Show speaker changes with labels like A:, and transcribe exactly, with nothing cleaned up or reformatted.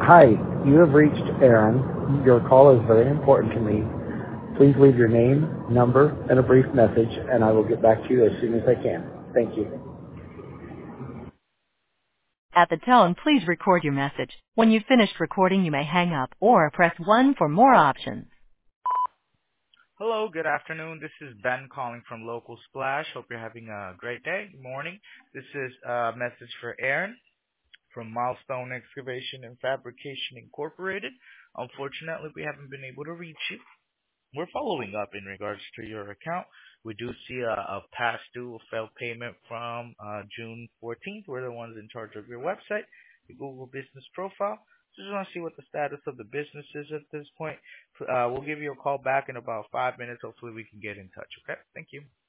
A: Hi, you have reached Aaron. Your call is very important to me. Please leave your name, number, and a brief message, and I will get back to you as soon as I can. Thank you.
B: At the tone, please record your message. When you've finished recording, you may hang up or press one for more options.
C: Hello, good afternoon. This is Ben calling from Local Splash. Hope you're having a great day. Good morning. This is a message for Aaron from Milestone Excavation and Fabrication Incorporated. Unfortunately, we haven't been able to reach you. We're following up in regards to your account. We do see a, a past due failed payment from uh, June fourteenth. We're the ones in charge of your website, your Google Business profile. Just want to see what the status of the business is at this point. Uh, we'll give you a call back in about five minutes. Hopefully we can get in touch, okay? Thank you.